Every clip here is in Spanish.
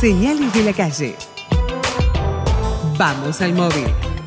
Señales de la calle. Vamos al móvil.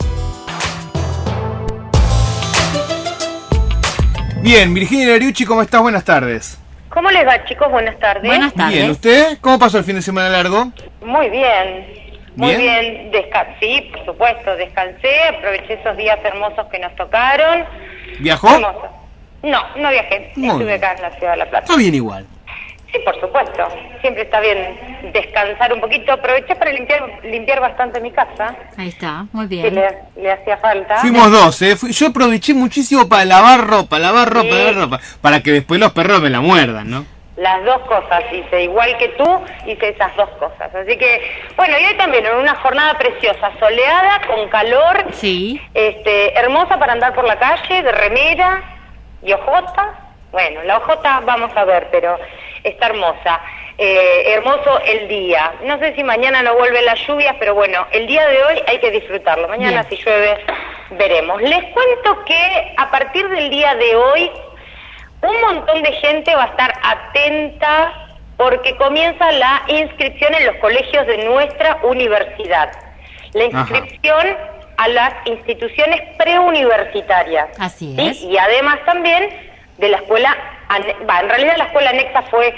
Bien, Virginia Lariucci, ¿cómo estás? Buenas tardes. ¿Cómo les va, chicos? Buenas tardes. Buenas tardes. Bien, ¿usted? ¿Cómo pasó el fin de semana largo? Muy bien. Muy ¿Bien? bien. Sí, por supuesto, descansé, aproveché esos días hermosos que nos tocaron. ¿Viajó? Hermoso. No viajé. Muy Estuve bien. acá en la Ciudad de La Plata. Está bien igual. Sí, por supuesto. Siempre está bien descansar un poquito. Aproveché para limpiar bastante mi casa, Ahí está, muy que bien. le hacía falta. Fuimos dos, ¿eh? Yo aproveché muchísimo para lavar ropa, Sí. para que después los perros me la muerdan, ¿no? Las dos cosas hice, igual que tú, hice esas dos cosas. Así que, bueno, y hoy también en una jornada preciosa, soleada, con calor, Sí. hermosa para andar por la calle, de remera y ojota. Bueno, la ojota vamos a ver, pero está hermosa. Hermoso el día. No sé si mañana no vuelven las lluvias, pero bueno, el día de hoy hay que disfrutarlo. Mañana Bien. si llueve, veremos. Les cuento que a partir del día de hoy, un montón de gente va a estar atenta porque comienza la inscripción en los colegios de nuestra universidad. La inscripción a las instituciones preuniversitarias. Así ¿sí? es. Y además también de la escuela, en realidad la escuela anexa fue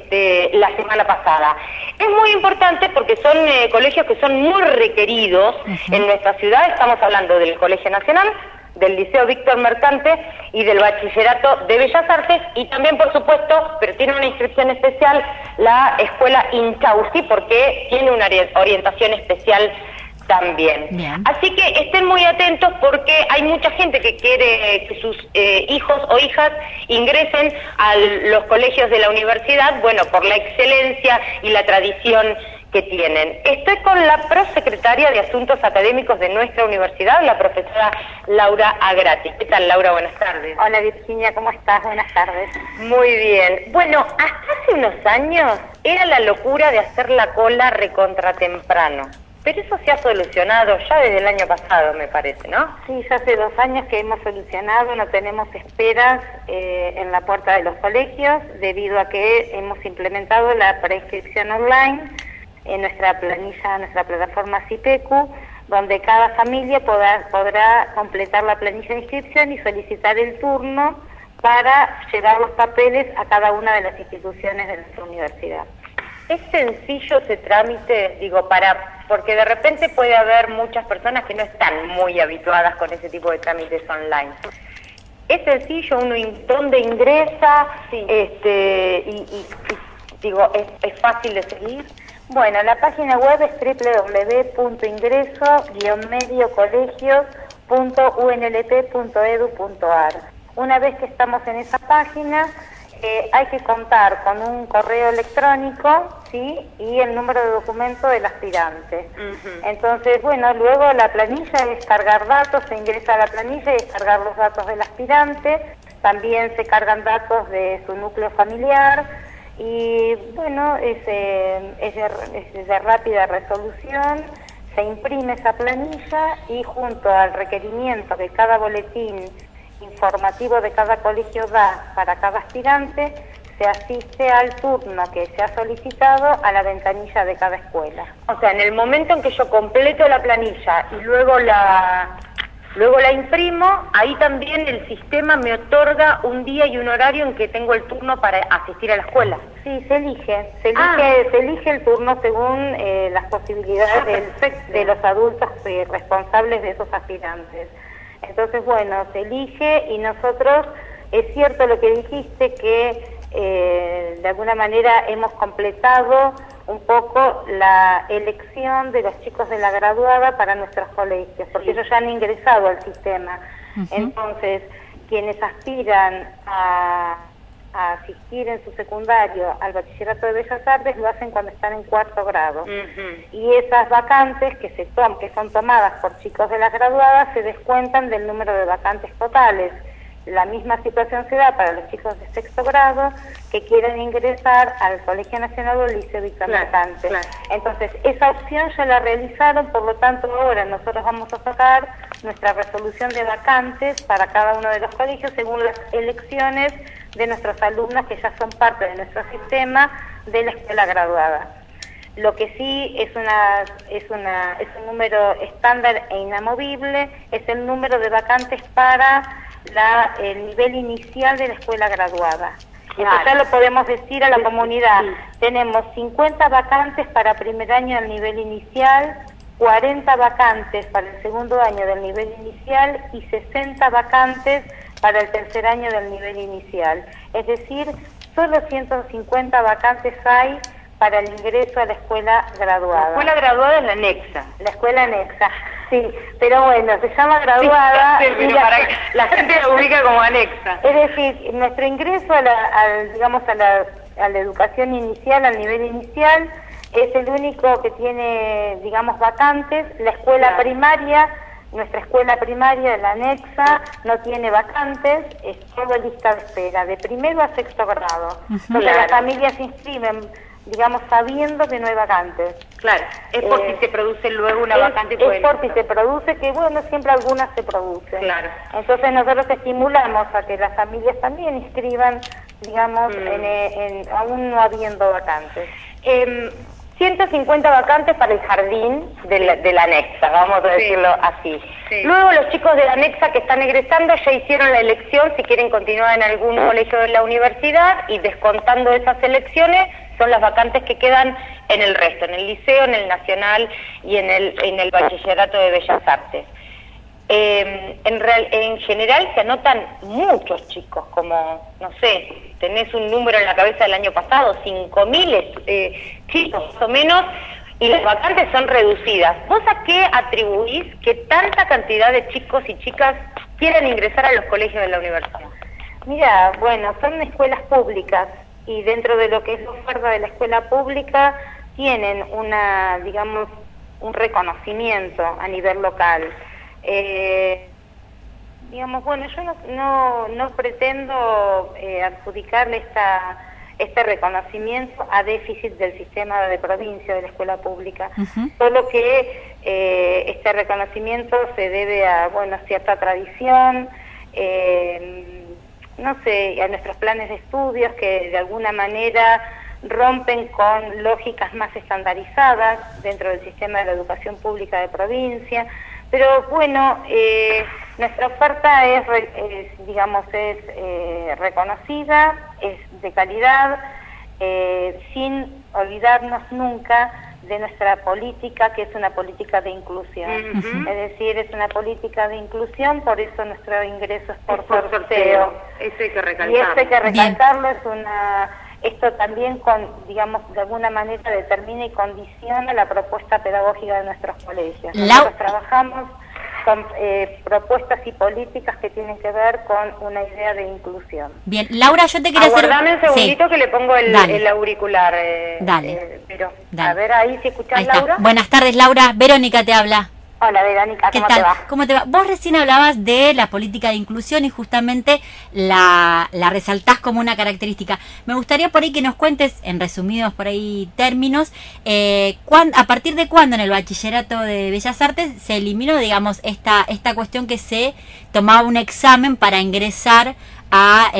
la semana pasada. Es muy importante porque son colegios que son muy requeridos en nuestra ciudad. Estamos hablando del Colegio Nacional, del Liceo Víctor Mercante y del Bachillerato de Bellas Artes, y también, por supuesto, pero tiene una inscripción especial, la Escuela Inchausti, porque tiene una orientación especial también. Bien. Así que estén muy atentos porque hay mucha gente que quiere que sus hijos o hijas ingresen a los colegios de la universidad, bueno, por la excelencia y la tradición que tienen. Estoy con la prosecretaria de Asuntos Académicos de nuestra universidad, la profesora Laura Agrati. ¿Qué tal, Laura? Buenas tardes. Hola Virginia, ¿cómo estás? Buenas tardes. Muy bien. Bueno, hasta hace unos años era la locura de hacer la cola recontra temprano. Pero eso se ha solucionado ya desde el año pasado, me parece, ¿no? Sí, ya hace 2 años que hemos solucionado, no tenemos esperas en la puerta de los colegios, debido a que hemos implementado la preinscripción online en nuestra planilla, nuestra plataforma CIPECU, donde cada familia podrá completar la planilla de inscripción y solicitar el turno para llevar los papeles a cada una de las instituciones de nuestra universidad. ¿Es sencillo ese trámite? Digo, porque de repente puede haber muchas personas que no están muy habituadas con ese tipo de trámites online. ¿Es sencillo? ¿Uno dónde ingresa? Sí. Digo, ¿es fácil de seguir? Bueno, la página web es www.ingreso-mediocolegios.unlp.edu.ar. Una vez que estamos en esa página, hay que contar con un correo electrónico, ¿sí? Y el número de documento del aspirante. Entonces, bueno, luego la planilla es cargar datos, se ingresa a la planilla y es cargar los datos del aspirante. También se cargan datos de su núcleo familiar y, bueno, es de rápida resolución. Se imprime esa planilla y junto al requerimiento que cada boletín informativo de cada colegio da para cada aspirante, se asiste al turno que se ha solicitado a la ventanilla de cada escuela. O sea, en el momento en que yo completo la planilla y luego la imprimo, ahí también el sistema me otorga un día y un horario en que tengo el turno para asistir a la escuela. Sí, se elige el turno según las posibilidades de los adultos responsables de esos aspirantes. Entonces, bueno, se elige y nosotros, es cierto lo que dijiste, que de alguna manera hemos completado un poco la elección de los chicos de la graduada para nuestros colegios, porque ellos ya han ingresado al sistema. Entonces, quienes aspiran a asistir en su secundario al Bachillerato de Bellas Artes lo hacen cuando están en 4º grado. Y esas vacantes que son tomadas por chicos de las graduadas se descuentan del número de vacantes totales. La misma situación se da para los chicos de 6º grado que quieren ingresar al Colegio Nacional o al Liceo Víctor Mercante. Entonces, esa opción ya la realizaron, por lo tanto ahora nosotros vamos a sacar nuestra resolución de vacantes para cada uno de los colegios según las elecciones de nuestros alumnos que ya son parte de nuestro sistema de la escuela graduada. Lo que sí es un número estándar e inamovible, es el número de vacantes para el nivel inicial de la escuela graduada. Claro. Eso ya lo podemos decir a la comunidad. Sí. Tenemos 50 vacantes para primer año del nivel inicial, 40 vacantes para el segundo año del nivel inicial y 60 vacantes para el tercer año del nivel inicial. Es decir, solo 150 vacantes hay para el ingreso a la escuela graduada. La escuela graduada es la anexa. La escuela anexa, sí, pero bueno, se llama graduada. Sí, pero para que la gente la ubica como anexa. Es decir, nuestro ingreso a la educación inicial, al nivel inicial, es el único que tiene, digamos, vacantes. La escuela primaria, nuestra escuela primaria, la anexa, no tiene vacantes, es todo lista de espera, de primero a sexto grado. Entonces las familias se inscriben, digamos, sabiendo que no hay vacantes. Claro, es por si se produce luego una vacante. Es por si se produce, que bueno, siempre algunas se producen. Claro. Entonces nosotros estimulamos a que las familias también inscriban, digamos, aún no habiendo vacantes. 150 vacantes para el jardín de la anexa, vamos a decirlo así. Sí. Luego los chicos de la anexa que están egresando ya hicieron la elección si quieren continuar en algún colegio de la universidad, y descontando esas elecciones son las vacantes que quedan en el resto, en el liceo, en el nacional y en el bachillerato de Bellas Artes. En general se anotan muchos chicos, como, no sé, tenés un número en la cabeza del año pasado, 5.000 chicos más o menos, y las vacantes son reducidas. ¿Vos a qué atribuís que tanta cantidad de chicos y chicas quieran ingresar a los colegios de la universidad? Mira, bueno, son escuelas públicas, y dentro de lo que es la oferta de la escuela pública tienen digamos, un reconocimiento a nivel local. Digamos, bueno, yo no pretendo adjudicarle este reconocimiento a déficit del sistema de provincia de la escuela pública, solo que este reconocimiento se debe a, bueno, cierta tradición, no sé, a nuestros planes de estudios que de alguna manera rompen con lógicas más estandarizadas dentro del sistema de la educación pública de provincia. Pero bueno, nuestra oferta es reconocida, es de calidad, sin olvidarnos nunca de nuestra política, que es una política de inclusión. Es decir, es una política de inclusión, por eso nuestro ingreso es por sorteo. Eso hay que recalcarlo. Y eso hay que recalcarlo, esto también, digamos, de alguna manera determina y condiciona la propuesta pedagógica de nuestros colegios. Nosotros trabajamos con propuestas y políticas que tienen que ver con una idea de inclusión. Bien, Laura, yo te quería hacer... Aguardame un segundito que le pongo el auricular. Dale. Pero, a ver ahí si escuchás, Laura. Buenas tardes, Laura. Verónica te habla. Hola, Verónica, ¿cómo te va? ¿Cómo te va? Vos recién hablabas de la política de inclusión y justamente la resaltás como una característica. Me gustaría por ahí que nos cuentes, en resumidos por ahí términos, a partir de cuándo en el bachillerato de Bellas Artes se eliminó, digamos, esta cuestión que se tomaba un examen para ingresar a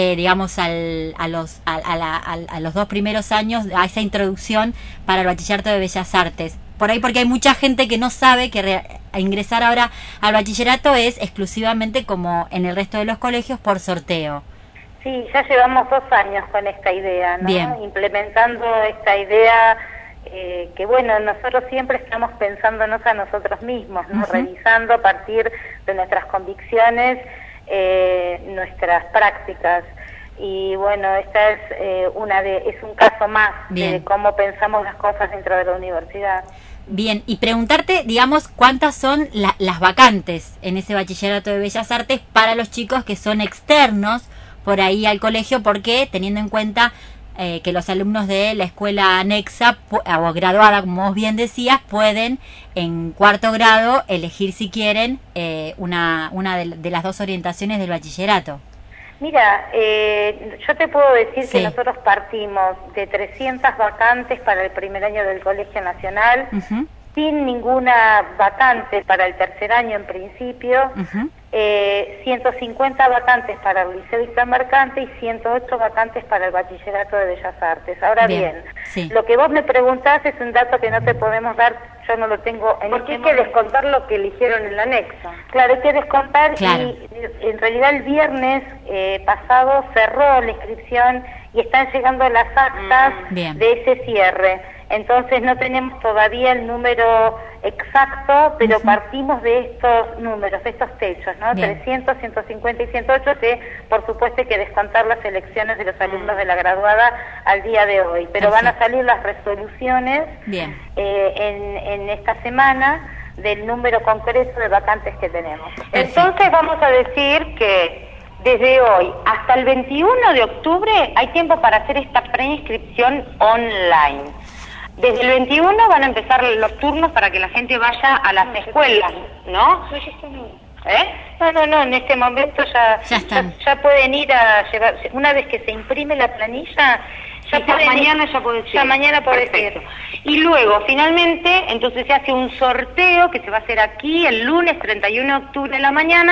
los 2 primeros años, a esa introducción para el bachillerato de Bellas Artes. Por ahí, porque hay mucha gente que no sabe que ingresar ahora al bachillerato es exclusivamente, como en el resto de los colegios, por sorteo. Sí, ya llevamos 2 años con esta idea, ¿no? Bien. Implementando esta idea que, bueno, nosotros siempre estamos pensándonos a nosotros mismos, ¿no? Revisando a partir de nuestras convicciones, nuestras prácticas. Y bueno, esta es es un caso más de cómo pensamos las cosas dentro de la universidad. Bien, y preguntarte, digamos, cuántas son las vacantes en ese bachillerato de Bellas Artes para los chicos que son externos por ahí al colegio, porque teniendo en cuenta que los alumnos de la escuela anexa o graduada, como vos bien decías, pueden en 4º grado elegir si quieren una de las 2 orientaciones del bachillerato. Mira, yo te puedo decir que nosotros partimos de 300 vacantes para el primer año del Colegio Nacional, sin ninguna vacante para el tercer año en principio, 150 vacantes para el Liceo Hispanoamericano y 108 vacantes para el Bachillerato de Bellas Artes. Ahora bien, lo que vos me preguntás es un dato que no te podemos dar, yo no lo tengo en porque hay que descontar lo que eligieron en la anexa. Claro, hay que descontar y en realidad el viernes pasado cerró la inscripción y están llegando las actas de ese cierre. Entonces no tenemos todavía el número exacto, pero partimos de estos números, de estos techos, ¿no? 300, 150 y 108, que por supuesto hay que descontar las elecciones de los alumnos de la graduada al día de hoy. Pero van a salir las resoluciones en esta semana del número concreto de vacantes que tenemos. Entonces vamos a decir que desde hoy hasta el 21 de octubre hay tiempo para hacer esta preinscripción online. Desde el 21 van a empezar los turnos para que la gente vaya a las escuelas, ¿no? No, en este momento ya pueden ir a llevar, una vez que se imprime la planilla, mañana puede ir. Y luego, finalmente, entonces se hace un sorteo que se va a hacer aquí el lunes 31 de octubre en la mañana,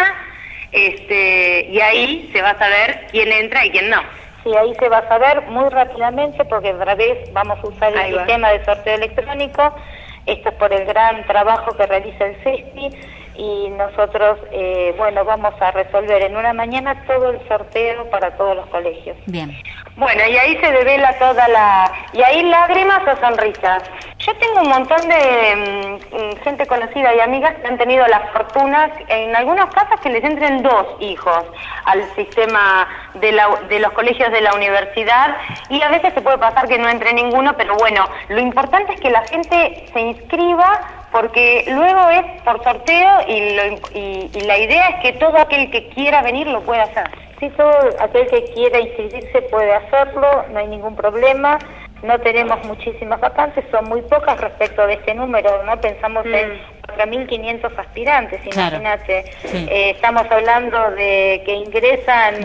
y ahí se va a saber quién entra y quién no. Sí, ahí se va a saber muy rápidamente porque otra vez vamos a usar el sistema de sorteo electrónico. Esto es por el gran trabajo que realiza el CESPI y nosotros, vamos a resolver en una mañana todo el sorteo para todos los colegios. Bien. Bueno, y ahí se devela y ahí lágrimas o sonrisas. Yo tengo un montón de gente conocida y amigas que han tenido la fortuna, en algunos casos, que les entren 2 hijos al sistema de los colegios de la universidad, y a veces se puede pasar que no entre ninguno, pero bueno, lo importante es que la gente se inscriba, porque luego es por sorteo y la idea es que todo aquel que quiera venir lo pueda hacer. Sí, todo aquel que quiera inscribirse puede hacerlo, no hay ningún problema. No tenemos muchísimas vacantes, son muy pocas respecto de este número, ¿no? Pensamos en 4.500 aspirantes, imagínate. Estamos hablando de que ingresan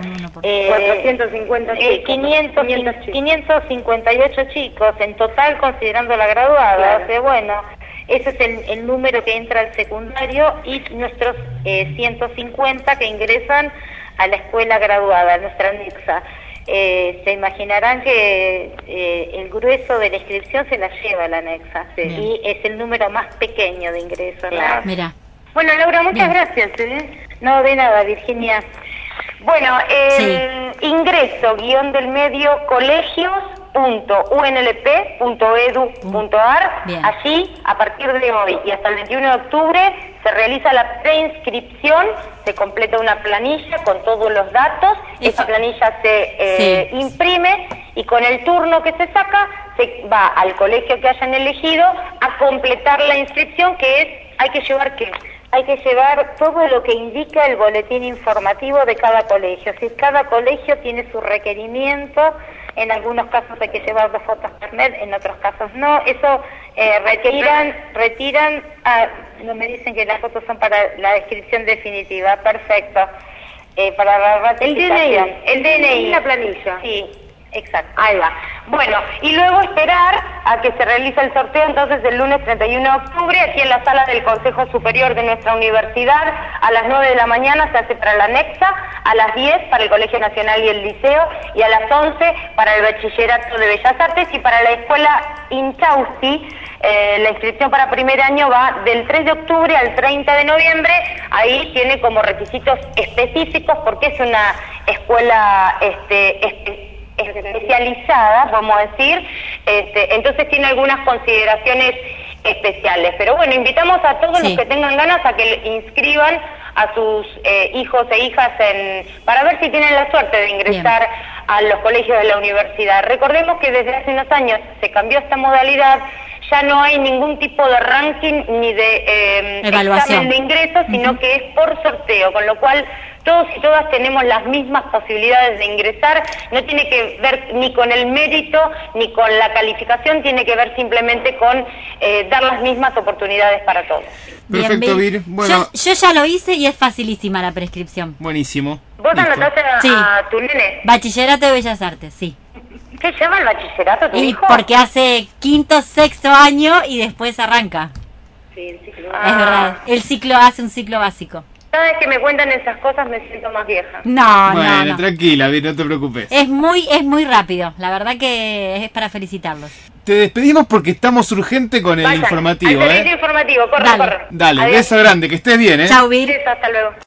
450 chicos, 558 chicos en total, considerando la graduada. O sea, ese es el número que entra al secundario y nuestros 150 que ingresan a la escuela graduada, a nuestra anexa. Se imaginarán que el grueso de la inscripción se la lleva a la anexa y es el número más pequeño de ingreso. Claro. Mira. Bueno, Laura, muchas gracias. No, de nada, Virginia. Bueno, ingreso _del_medio colegios.unlp.edu.ar. Allí, a partir de hoy y hasta el 21 de octubre, se realiza la preinscripción, se completa una planilla con todos los datos, esa planilla se imprime y con el turno que se saca, se va al colegio que hayan elegido a completar la inscripción, que es, hay que llevar ¿qué? Hay que llevar todo lo que indica el boletín informativo de cada colegio. Si cada colegio tiene su requerimiento, en algunos casos hay que llevar 2 fotos carnet, en otros casos no. Eso retiran. No me dicen que las fotos son para la descripción definitiva. Perfecto. Para la ratificación. El DNI. La planilla. Sí. Exacto. Ahí va. Bueno, y luego esperar a que se realice el sorteo entonces el lunes 31 de octubre aquí en la sala del Consejo Superior de nuestra universidad. A las 9 de la mañana se hace para la anexa, a las 10 para el Colegio Nacional y el Liceo y a las 11 para el Bachillerato de Bellas Artes, y para la Escuela Inchausti la inscripción para primer año va del 3 de octubre al 30 de noviembre. Ahí tiene como requisitos específicos porque es una escuela especializada, vamos a decir, entonces tiene algunas consideraciones especiales. Pero bueno, invitamos a todos los que tengan ganas a que inscriban a sus hijos e hijas para ver si tienen la suerte de ingresar a los colegios de la universidad. Recordemos que desde hace unos años se cambió esta modalidad, ya no hay ningún tipo de ranking ni de examen de ingreso, sino que es por sorteo, con lo cual todos y todas tenemos las mismas posibilidades de ingresar. No tiene que ver ni con el mérito ni con la calificación, tiene que ver simplemente con dar las mismas oportunidades para todos. Perfecto, Vir. Bueno, yo ya lo hice y es facilísima la prescripción. Buenísimo. ¿Vos anotaste a tu nene? Bachillerato de Bellas Artes, sí. ¿Qué llama el bachillerato tu hijo? Porque hace 5º, 6º año y después arranca. Sí, el ciclo. Es verdad, el ciclo hace un ciclo básico. Cada vez que me cuentan esas cosas me siento más vieja. No, Bueno, no. tranquila, Vi, no te preocupes. Es muy rápido. La verdad que es para felicitarlos. Te despedimos porque estamos urgente con el Vayan, informativo, al servicio informativo, corre, Dale. corre. Dale, Adiós. beso grande, que estés bien, Chau, Vir. Besos, hasta luego.